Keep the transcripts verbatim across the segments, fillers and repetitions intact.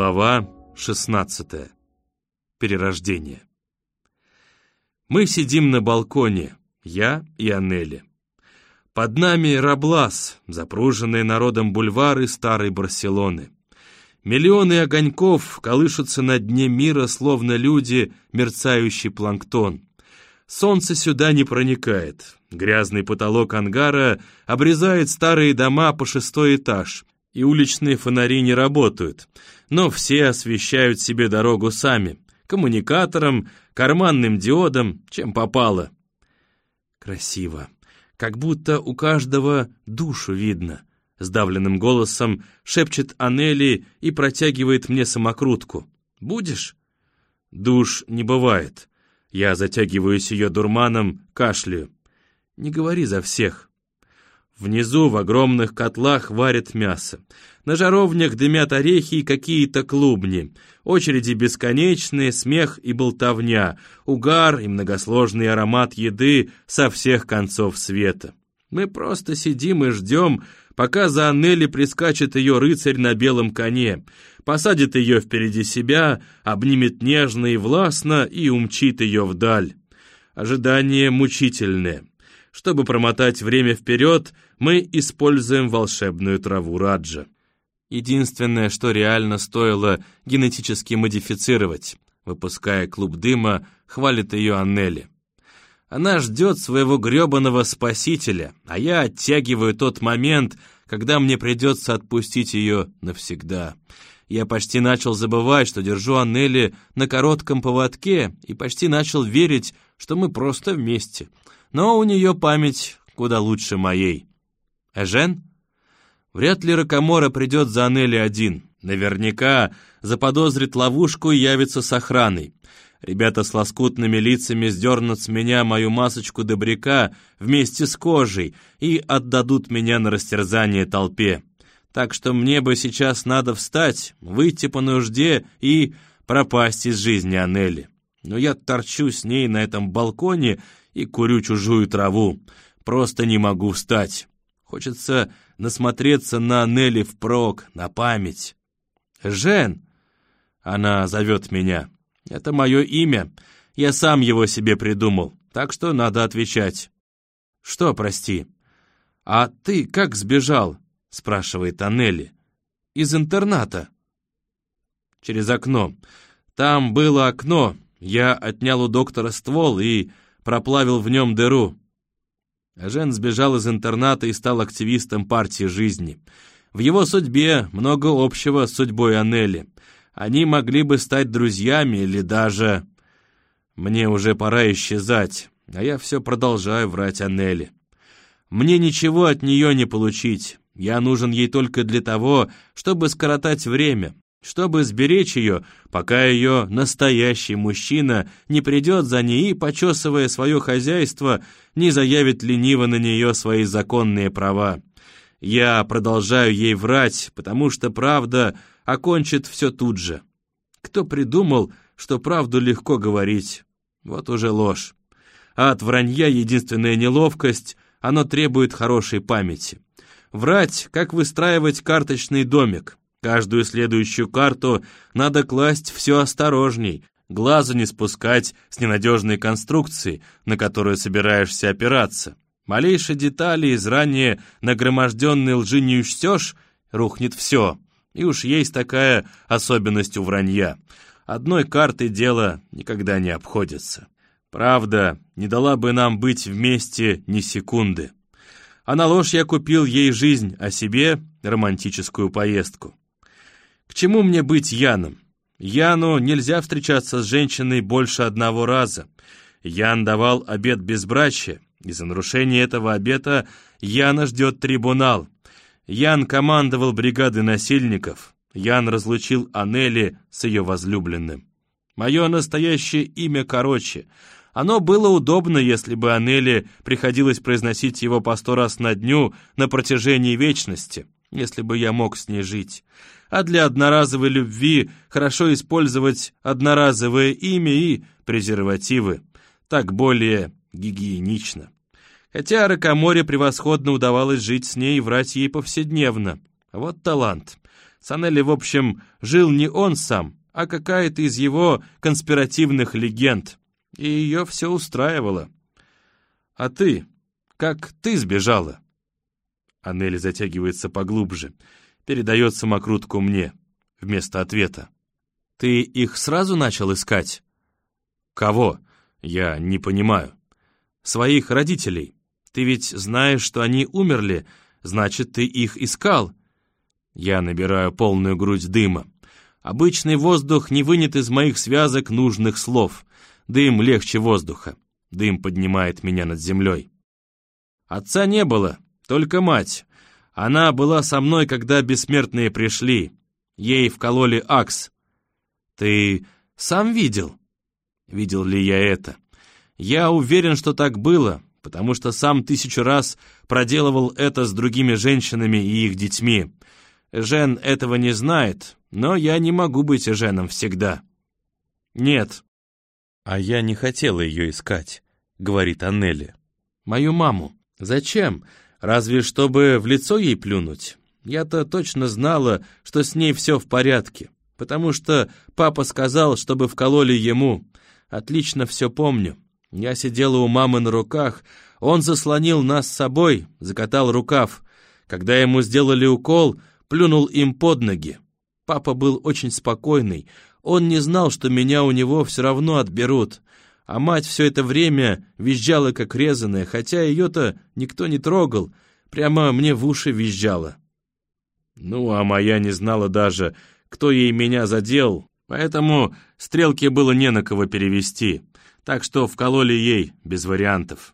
Глава шестнадцатая. Перерождение. Мы сидим на балконе, я и Анели. Под нами Раблас, запруженные народом бульвары старой Барселоны. Миллионы огоньков колышутся на дне мира, словно люди, мерцающий планктон. Солнце сюда не проникает. Грязный потолок ангара обрезает старые дома по шестой этаж, и уличные фонари не работают, но все освещают себе дорогу сами, коммуникатором, карманным диодом, чем попало. Красиво, как будто у каждого душу видно, сдавленным голосом шепчет Анели и протягивает мне самокрутку. «Будешь?» Душ не бывает. Я затягиваюсь ее дурманом, кашляю. «Не говори за всех». Внизу в огромных котлах варят мясо. На жаровнях дымят орехи и какие-то клубни. Очереди бесконечные, смех и болтовня, угар и многосложный аромат еды со всех концов света. Мы просто сидим и ждем, пока за Анели прискачет ее рыцарь на белом коне, посадит ее впереди себя, обнимет нежно и властно и умчит ее вдаль. Ожидание мучительное. Чтобы промотать время вперед, мы используем волшебную траву раджа. Единственное, что реально стоило генетически модифицировать. Выпуская клуб дыма, хвалит ее Анели. Она ждет своего гребаного спасителя, а я оттягиваю тот момент, когда мне придется отпустить ее навсегда. Я почти начал забывать, что держу Анели на коротком поводке, и почти начал верить, что мы просто вместе. Но у нее память куда лучше моей. Эжен? Вряд ли Рокамора придет за Анели один. Наверняка заподозрит ловушку и явится с охраной. Ребята с лоскутными лицами сдернут с меня мою масочку добряка вместе с кожей и отдадут меня на растерзание толпе. Так что мне бы сейчас надо встать, выйти по нужде и пропасть из жизни Анели. Но я торчу с ней на этом балконе и курю чужую траву. Просто не могу встать. Хочется насмотреться на Анели впрок, на память. «Жен!» Она зовет меня. Это мое имя. Я сам его себе придумал, так что надо отвечать. «Что, прости?» «А ты как сбежал?» — спрашивает Анели. «Из интерната». «Через окно. Там было окно. Я отнял у доктора ствол и проплавил в нем дыру». Жен сбежал из интерната и стал активистом партии жизни. В его судьбе много общего с судьбой Анели. Они могли бы стать друзьями или даже... Мне уже пора исчезать, а я все продолжаю врать Анели. Мне ничего от нее не получить. Я нужен ей только для того, чтобы скоротать время, чтобы сберечь ее, пока ее настоящий мужчина не придет за ней и, почесывая свое хозяйство, не заявит лениво на нее свои законные права. Я продолжаю ей врать, потому что правда окончит все тут же. Кто придумал, что правду легко говорить? Вот уже ложь. А от вранья единственная неловкость, оно требует хорошей памяти. Врать, как выстраивать карточный домик. Каждую следующую карту надо класть все осторожней, глазу не спускать с ненадежной конструкции, на которую собираешься опираться. Малейшие детали из ранее нагроможденной лжи не учтешь, рухнет все. И уж есть такая особенность у вранья. Одной картой дело никогда не обходится. Правда не дала бы нам быть вместе ни секунды. А на ложь я купил ей жизнь, а себе романтическую поездку. К чему мне быть Яном? Яну нельзя встречаться с женщиной больше одного раза. Ян давал обет безбрачия, и за нарушение этого обета Яна ждет трибунал. Ян командовал бригадой насильников. Ян разлучил Анели с ее возлюбленным. Мое настоящее имя короче. Оно было удобно, если бы Анели приходилось произносить его по сто раз на дню на протяжении вечности, если бы я мог с ней жить. А для одноразовой любви хорошо использовать одноразовое имя и презервативы. Так более гигиенично. Хотя Рокаморе превосходно удавалось жить с ней и врать ей повседневно. Вот талант. С Аннели, в общем, жил не он сам, а какая-то из его конспиративных легенд. И ее все устраивало. А ты? Как ты сбежала?» Аннели затягивается поглубже, передает самокрутку мне вместо ответа. «Ты их сразу начал искать?» «Кого? Я не понимаю». «Своих родителей. Ты ведь знаешь, что они умерли, значит, ты их искал». Я набираю полную грудь дыма. Обычный воздух не вынет из моих связок нужных слов. Дым легче воздуха. Дым поднимает меня над землей. Отца не было, только мать. Она была со мной, когда бессмертные пришли. Ей вкололи акс. Ты сам видел? Видел ли я это? Я уверен, что так было, потому что сам тысячу раз проделывал это с другими женщинами и их детьми. Жен этого не знает, но я не могу быть Женом всегда. Нет. А я не хотела ее искать, говорит Аннели. Мою маму. Зачем? Разве чтобы в лицо ей плюнуть? Я-то точно знала, что с ней все в порядке, потому что папа сказал, чтобы вкололи ему. Отлично все помню. Я сидела у мамы на руках, он заслонил нас с собой, закатал рукав. Когда ему сделали укол, плюнул им под ноги. Папа был очень спокойный, он не знал, что меня у него все равно отберут. А мать все это время визжала как резаная, хотя ее-то никто не трогал, прямо мне в уши визжала. Ну, а моя не знала даже, кто ей меня задел, поэтому стрелки было не на кого перевести, так что вкололи ей без вариантов.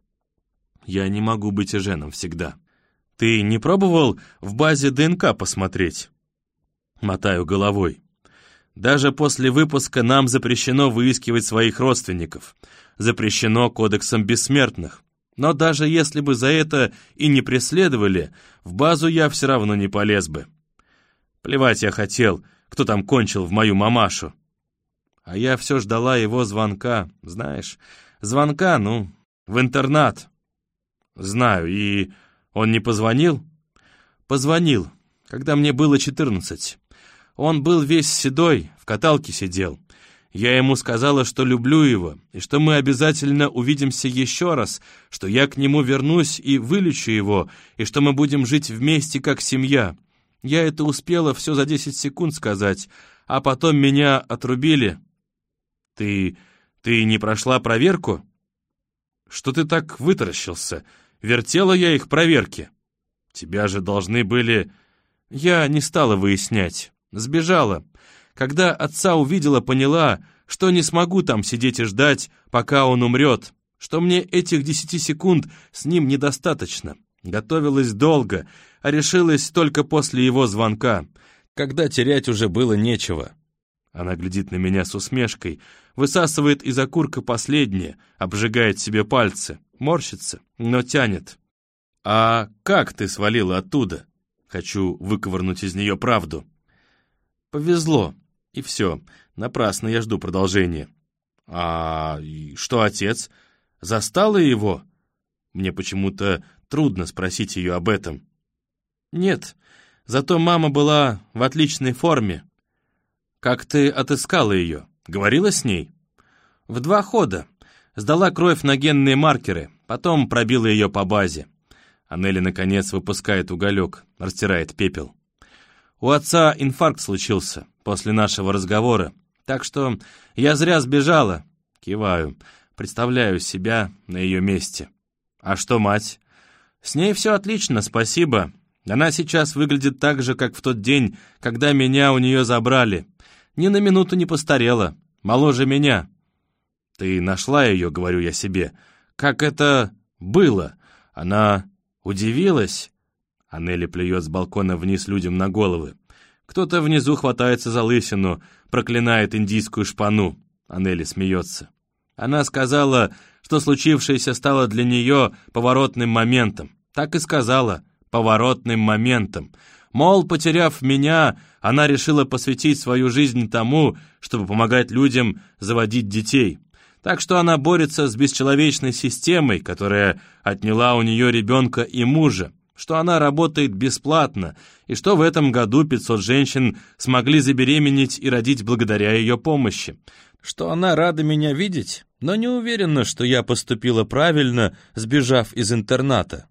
Я не могу быть и Женом всегда. Ты не пробовал в базе ДНК посмотреть? Мотаю головой. Даже после выпуска нам запрещено выискивать своих родственников. Запрещено кодексом бессмертных. Но даже если бы за это и не преследовали, в базу я все равно не полез бы. Плевать я хотел, кто там кончил в мою мамашу. А я все ждала его звонка, знаешь. Звонка, ну, в интернат. Знаю, и он не позвонил? Позвонил, когда мне было четырнадцать. Он был весь седой, в каталке сидел. Я ему сказала, что люблю его, и что мы обязательно увидимся еще раз, что я к нему вернусь и вылечу его, и что мы будем жить вместе как семья. Я это успела все за десять секунд сказать, а потом меня отрубили. Ты... ты не прошла проверку? Что ты так вытаращился? Вертела я их проверки. Тебя же должны были... Я не стала выяснять. Сбежала. Когда отца увидела, поняла, что не смогу там сидеть и ждать, пока он умрет, что мне этих десяти секунд с ним недостаточно. Готовилась долго, а решилась только после его звонка, когда терять уже было нечего. Она глядит на меня с усмешкой, высасывает из окурка последнее, обжигает себе пальцы, морщится, но тянет. «А как ты свалила оттуда?» Хочу выковырнуть из нее правду. Повезло, и все, напрасно я жду продолжения. А что отец? Застала его? Мне почему-то трудно спросить ее об этом. Нет, зато мама была в отличной форме. Как ты отыскала ее? Говорила с ней? В два хода. Сдала кровь на генные маркеры, потом пробила ее по базе. Аннели, наконец, выпускает уголек, растирает пепел. У отца инфаркт случился после нашего разговора, так что я зря сбежала. Киваю, представляю себя на ее месте. А что мать? С ней все отлично, спасибо. Она сейчас выглядит так же, как в тот день, когда меня у нее забрали. Ни на минуту не постарела, моложе меня. Ты нашла ее, говорю я себе. Как это было? Она удивилась? Аннели плюет с балкона вниз людям на головы. Кто-то внизу хватается за лысину, проклинает индийскую шпану. Аннели смеется. Она сказала, что случившееся стало для нее поворотным моментом. Так и сказала, поворотным моментом. Мол, потеряв меня, она решила посвятить свою жизнь тому, чтобы помогать людям заводить детей. Так что она борется с бесчеловечной системой, которая отняла у нее ребенка и мужа. что она работает бесплатно, и что в этом году пятьсот женщин смогли забеременеть и родить благодаря ее помощи, что она рада меня видеть, но не уверена, что я поступила правильно, сбежав из интерната.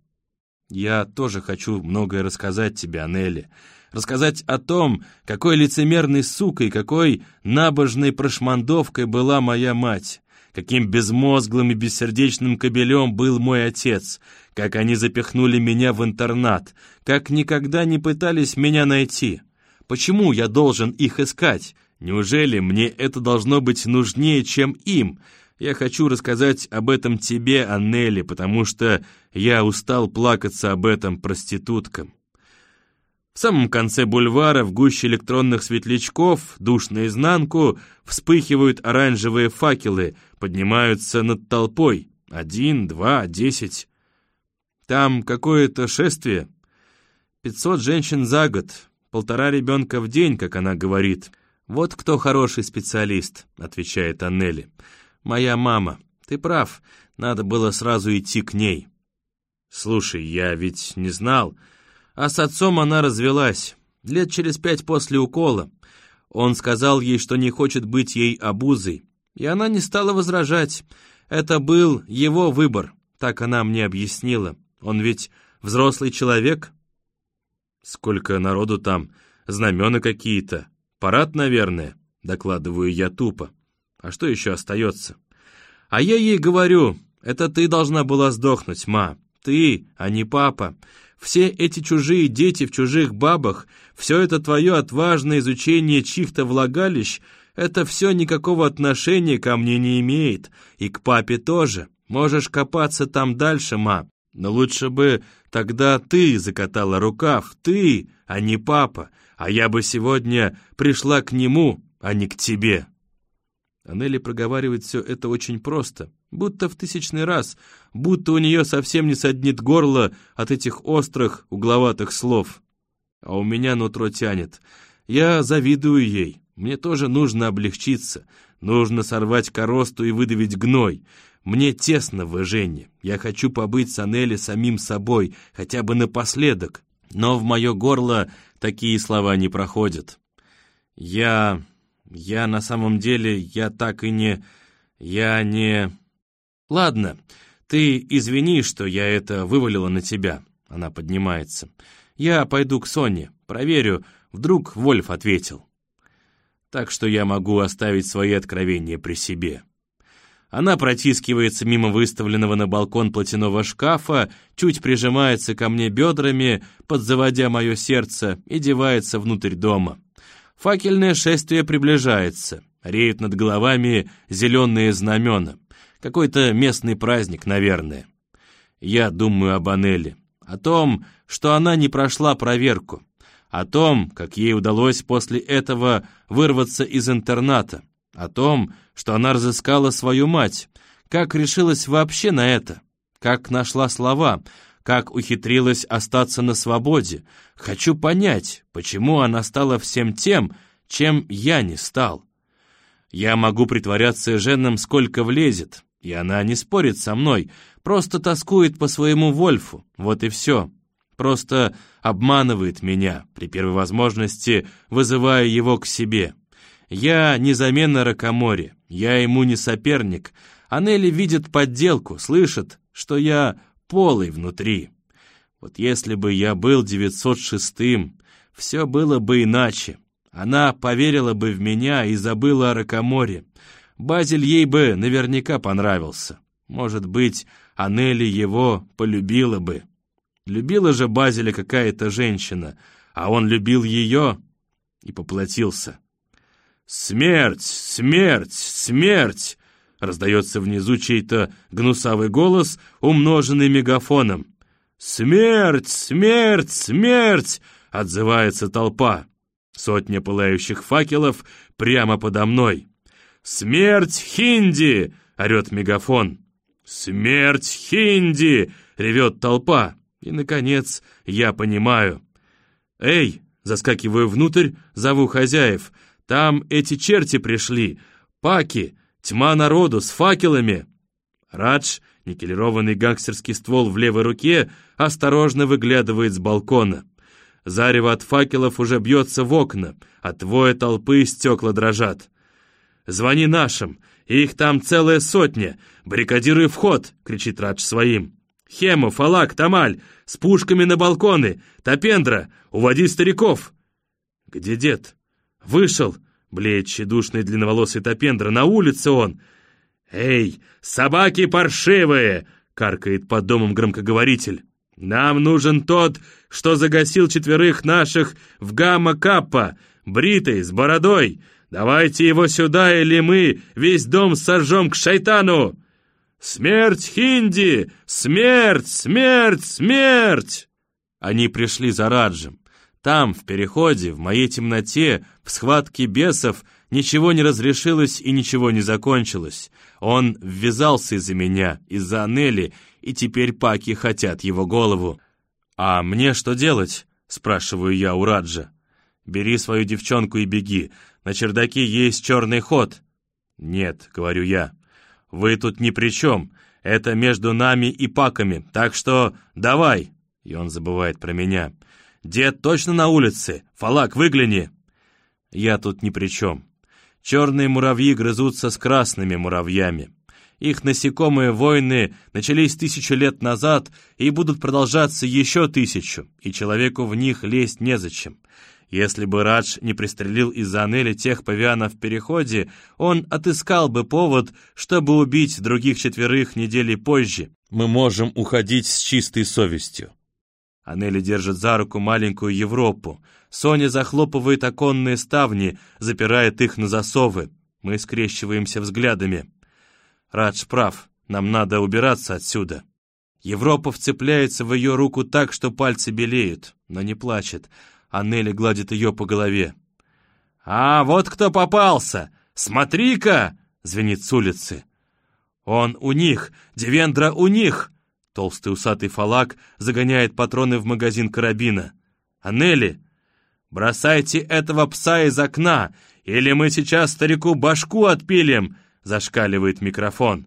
Я тоже хочу многое рассказать тебе, Аннели, рассказать о том, какой лицемерной сукой, какой набожной прошмандовкой была моя мать, каким безмозглым и бессердечным кобелем был мой отец, как они запихнули меня в интернат, как никогда не пытались меня найти. Почему я должен их искать? Неужели мне это должно быть нужнее, чем им? Я хочу рассказать об этом тебе, Аннели, потому что я устал плакаться об этом проституткам. В самом конце бульвара, в гуще электронных светлячков, душ наизнанку, вспыхивают оранжевые факелы, поднимаются над толпой. Один, два, десять. Там какое-то шествие. Пятьсот женщин за год, полтора ребенка в день, как она говорит. «Вот кто хороший специалист», — отвечает Аннели. «Моя мама. Ты прав, надо было сразу идти к ней». «Слушай, я ведь не знал. А с отцом она развелась, лет через пять после укола. Он сказал ей, что не хочет быть ей обузой, и она не стала возражать. Это был его выбор, так она мне объяснила. Он ведь взрослый человек». «Сколько народу там, знамена какие-то. Парад, наверное», — докладываю я тупо. «А что еще остается?» «А я ей говорю, это ты должна была сдохнуть, ма. Ты, а не папа. Все эти чужие дети в чужих бабах, все это твое отважное изучение чьих-то влагалищ, это все никакого отношения ко мне не имеет. И к папе тоже. Можешь копаться там дальше, ма. Но лучше бы тогда ты закатала рукав, ты, а не папа. А я бы сегодня пришла к нему, а не к тебе». Аннели проговаривает все это очень просто, будто в тысячный раз, будто у нее совсем не саднит горло от этих острых, угловатых слов. А у меня нутро тянет. Я завидую ей. Мне тоже нужно облегчиться. Нужно сорвать коросту и выдавить гной. Мне тесно в Эжене. Я хочу побыть с Аннели самим собой, хотя бы напоследок. Но в мое горло такие слова не проходят. Я... Я на самом деле, я так и не... Я не... Ладно, ты извини, что я это вывалила на тебя. Она поднимается. Я пойду к Соне, проверю, вдруг Вольф ответил. Так что я могу оставить свои откровения при себе. Она протискивается мимо выставленного на балкон платяного шкафа, чуть прижимается ко мне бедрами, подзаводя мое сердце, и девается внутрь дома. Факельное шествие приближается. Реют над головами зеленые знамена. Какой-то местный праздник, наверное. Я думаю об Аннели, о том, что она не прошла проверку, о том, как ей удалось после этого вырваться из интерната, о том, что она разыскала свою мать, как решилась вообще на это, как нашла слова, как ухитрилась остаться на свободе. Хочу понять, почему она стала всем тем, чем я не стал. Я могу притворяться Эженом сколько влезет, и она не спорит со мной, просто тоскует по своему Вольфу, вот и все. Просто обманывает меня, при первой возможности вызывая его к себе. Я не замена Рокоморе, я ему не соперник. Аннели видит подделку, слышит, что я полый внутри. Вот если бы я был девятьсот шестым, все было бы иначе. Она поверила бы в меня и забыла о Рокоморе. Базель ей бы наверняка понравился. Может быть, Аннели его полюбила бы. Любила же Базеля какая-то женщина, а он любил ее и поплатился. «Смерть! Смерть! Смерть!» Раздается внизу чей-то гнусавый голос, умноженный мегафоном. «Смерть! Смерть! Смерть!» — отзывается толпа. Сотня пылающих факелов прямо подо мной. «Смерть Хинди!» — орет мегафон. «Смерть Хинди!» — ревет толпа. И, наконец, я понимаю. «Эй!» — заскакиваю внутрь, зову хозяев. «Там эти черти пришли! Паки! Тьма народу с факелами!» Радж Никелированный гангстерский ствол в левой руке осторожно выглядывает с балкона. Зарево от факелов уже бьется в окна, от воя толпы стекла дрожат. «Звони нашим, их там целая сотня! Баррикадируй вход!» — кричит Радж своим. «Хему, Фалак, Тамаль, с пушками на балконы! Топендра, уводи стариков!» «Где дед?» «Вышел!» — блеет тщедушный длинноволосый Топендра. «На улице он!» «Эй, собаки паршивые!» — каркает под домом громкоговоритель. «Нам нужен тот, что загасил четверых наших в гамма-каппа, бритый, с бородой. Давайте его сюда, или мы весь дом сожжем к шайтану!» «Смерть Хинди! Смерть! Смерть! Смерть!» Они пришли за Раджем. Там, в переходе, в моей темноте, в схватке бесов, ничего не разрешилось и ничего не закончилось. Он ввязался из-за меня, из-за Анели, и теперь паки хотят его голову. «А мне что делать?» — спрашиваю я у Раджа. «Бери свою девчонку и беги. На чердаке есть черный ход». «Нет», — говорю я, — «вы тут ни при чем. Это между нами и паками, так что давай». И он забывает про меня. «Дед точно на улице? Фалак, выгляни!» Я тут ни при чем. Черные муравьи грызутся с красными муравьями. Их насекомые войны начались тысячу лет назад и будут продолжаться еще тысячу, и человеку в них лезть незачем. Если бы Радж не пристрелил из-за Анели тех павианов в переходе, он отыскал бы повод, чтобы убить других четверых недели позже. Мы можем уходить с чистой совестью. Анели держит за руку маленькую Европу. Соня захлопывает оконные ставни, запирает их на засовы. Мы скрещиваемся взглядами. Радж прав, нам надо убираться отсюда. Европа вцепляется в ее руку так, что пальцы белеют, но не плачет. Анели гладит ее по голове. «А вот кто попался! Смотри-ка!» — звенит с улицы. «Он у них! Девендра у них!» Толстый усатый Фалак загоняет патроны в магазин карабина. «Анели, бросайте этого пса из окна, или мы сейчас старику башку отпилим!» — зашкаливает микрофон.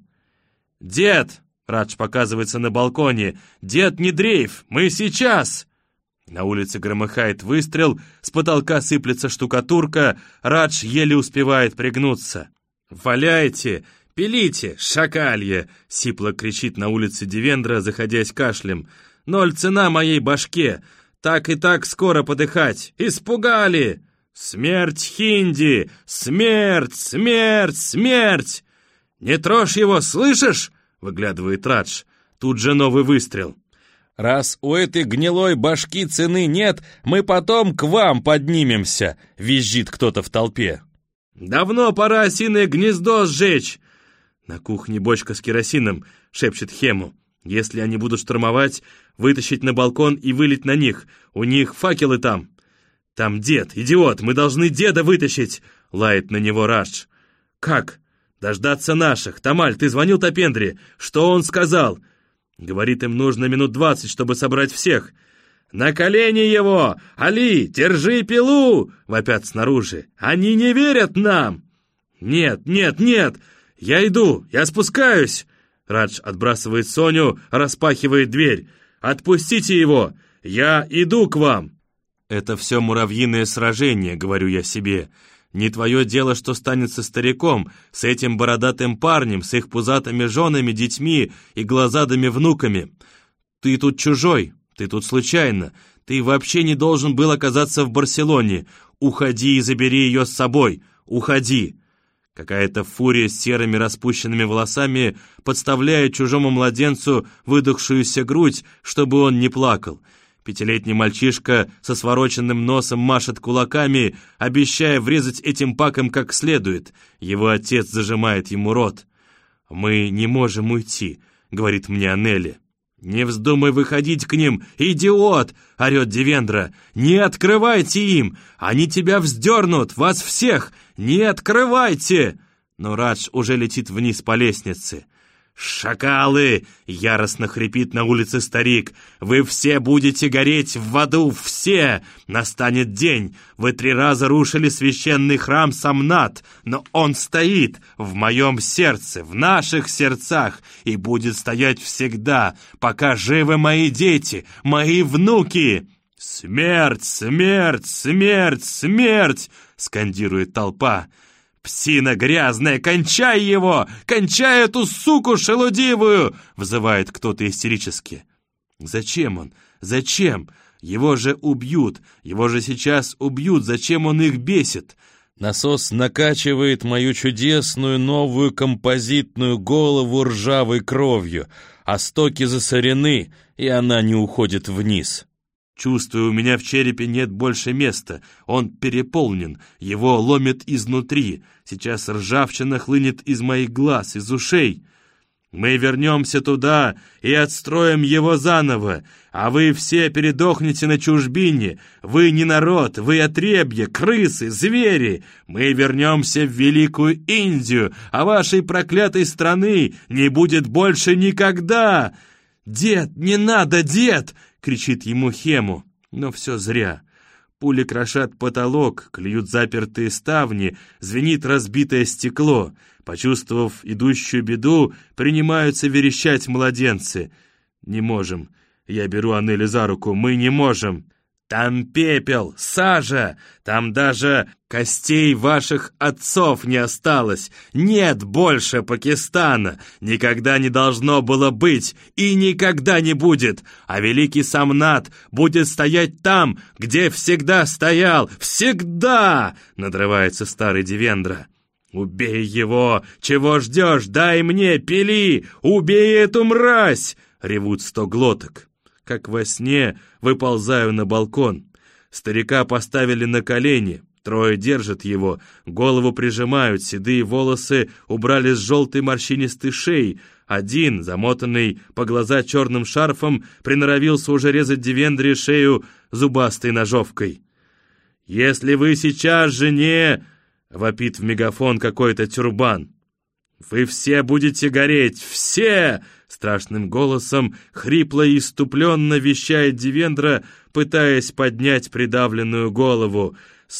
«Дед!» — Радж показывается на балконе. «Дед, не дрейф! Мы сейчас!» На улице громыхает выстрел, с потолка сыплется штукатурка, Радж еле успевает пригнуться. «Валяйте! Пилите, шакалье!» — сипло кричит на улице Девендра, заходясь кашлем. «Ноль цена моей башке! Так и так скоро подыхать! Испугали! Смерть Хинди! Смерть! Смерть! Смерть!» «Не трожь его, слышишь?» — выглядывает Радж. Тут же новый выстрел. «Раз у этой гнилой башки цены нет, мы потом к вам поднимемся!» — визжит кто-то в толпе. «Давно пора осиное гнездо сжечь!» «На кухне бочка с керосином», — шепчет Хему. «Если они будут штурмовать, вытащить на балкон и вылить на них. У них факелы там». «Там дед, идиот, мы должны деда вытащить!» — лает на него Радж. «Как? Дождаться наших. Тамаль, ты звонил Топендре. Что он сказал?» «Говорит, им нужно минут двадцать, чтобы собрать всех». «На колени его! Али, держи пилу!» — вопят снаружи. «Они не верят нам!» «Нет, нет, нет! Я иду, я спускаюсь!» Радж отбрасывает Соню, распахивает дверь. «Отпустите его! Я иду к вам!» «Это все муравьиное сражение», — говорю я себе. «Не твое дело, что станет со стариком, с этим бородатым парнем, с их пузатыми женами, детьми и глазадыми внуками. Ты тут чужой, ты тут случайно, ты вообще не должен был оказаться в Барселоне. Уходи и забери ее с собой, уходи!» Какая-то фурия с серыми распущенными волосами подставляет чужому младенцу выдохшуюся грудь, чтобы он не плакал. Пятилетний мальчишка со свороченным носом машет кулаками, обещая врезать этим паком как следует. Его отец зажимает ему рот. «Мы не можем уйти», — говорит мне Анели. «Не вздумай выходить к ним, идиот!» — орет Девендра. «Не открывайте им! Они тебя вздернут, вас всех! Не открывайте!» Но Радж уже летит вниз по лестнице. «Шакалы!» — яростно хрипит на улице старик. «Вы все будете гореть в аду, все! Настанет день! Вы три раза рушили священный храм Самнат, но он стоит в моем сердце, в наших сердцах, и будет стоять всегда, пока живы мои дети, мои внуки!» «Смерть! Смерть! Смерть! Смерть!» — скандирует толпа. «Псина грязная, кончай его! Кончай эту суку шелудивую!» — взывает кто-то истерически. «Зачем он? Зачем? Его же убьют! Его же сейчас убьют! Зачем он их бесит?» Насос накачивает мою чудесную новую композитную голову ржавой кровью, а стоки засорены, и она не уходит вниз. Чувствую, у меня в черепе нет больше места. Он переполнен, его ломит изнутри. Сейчас ржавчина хлынет из моих глаз, из ушей. Мы вернемся туда и отстроим его заново, а вы все передохнете на чужбине. Вы не народ, вы отребья, крысы, звери. Мы вернемся в Великую Индию, а вашей проклятой страны не будет больше никогда. «Дед, не надо, дед!» — кричит ему Хему. Но все зря. Пули крошат потолок, клюют запертые ставни, звенит разбитое стекло. Почувствовав идущую беду, принимаются верещать младенцы. «Не можем». Я беру Анели за руку. «Мы не можем». «Там пепел, сажа, там даже костей ваших отцов не осталось. Нет больше Пакистана, никогда не должно было быть и никогда не будет. А великий Самнат будет стоять там, где всегда стоял, всегда!» — надрывается старый Девендра. «Убей его! Чего ждешь? Дай мне, пили! Убей эту мразь!» — ревут сто глоток. Как во сне выползаю на балкон. Старика поставили на колени, трое держат его, голову прижимают, седые волосы убрали с желтой морщинистой шеи. Один, замотанный по глаза черным шарфом, приноровился уже резать Девендре шею зубастой ножовкой. «Если вы сейчас же не...» — вопит в мегафон какой-то тюрбан. «Вы все будете гореть, все!» Страшным голосом, хрипло и иступленно вещает Девендра, пытаясь поднять придавленную голову.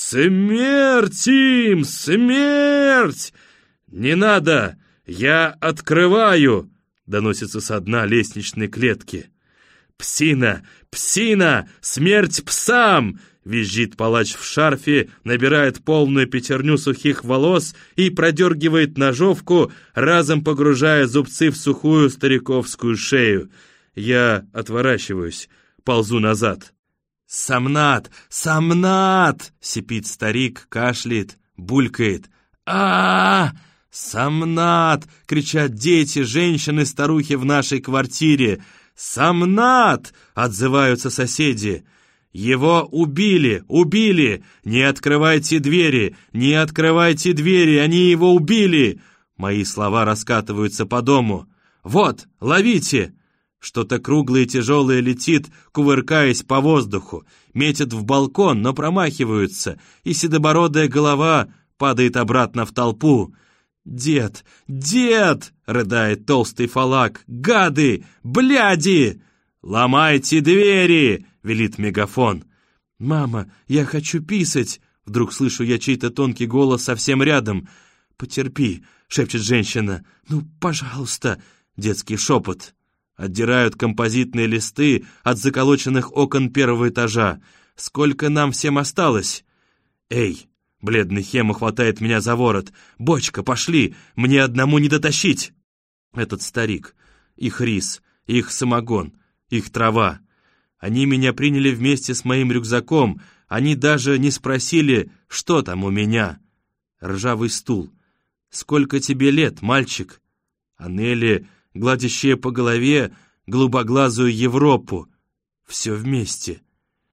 «Смерть им! Смерть!» «Не надо! Я открываю!» — доносится со дна лестничной клетки. «Псина! Псина! Смерть псам!» — визжит палач в шарфе, набирает полную пятерню сухих волос и продергивает ножовку, разом погружая зубцы в сухую стариковскую шею. Я отворачиваюсь, ползу назад. «Самнат! Самнат!» — сипит старик, кашляет, булькает. а, -а, -а «Самнат!» — кричат дети, женщины, старухи в нашей квартире. «Самнат!» — отзываются соседи. «Его убили! Убили! Не открывайте двери! Не открывайте двери! Они его убили!» Мои слова раскатываются по дому. «Вот, ловите!» Что-то круглое и тяжелое летит, кувыркаясь по воздуху. Метят в балкон, но промахиваются, и седобородая голова падает обратно в толпу. «Дед! Дед!» — рыдает толстый фалак. «Гады! Бляди!» «Ломайте двери!» — велит мегафон. «Мама, я хочу писать!» Вдруг слышу я чей-то тонкий голос совсем рядом. «Потерпи!» — шепчет женщина. «Ну, пожалуйста!» — детский шепот. Отдирают композитные листы от заколоченных окон первого этажа. «Сколько нам всем осталось?» «Эй!» — бледный Хема хватает меня за ворот. «Бочка, пошли! Мне одному не дотащить!» Этот старик, их рис, их самогон, их трава. Они меня приняли вместе с моим рюкзаком. Они даже не спросили, что там у меня. Ржавый стул. «Сколько тебе лет, мальчик?» Анели, гладящая по голове голубоглазую Европу. Все вместе.